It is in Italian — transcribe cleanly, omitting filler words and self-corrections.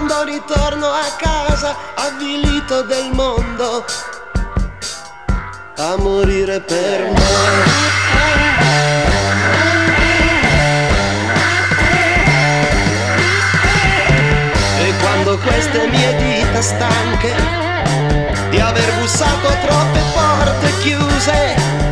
quando ritorno a casa avvilito del mondo, a morire per me. Quando queste mie dita stanche di aver bussato a troppe porte chiuse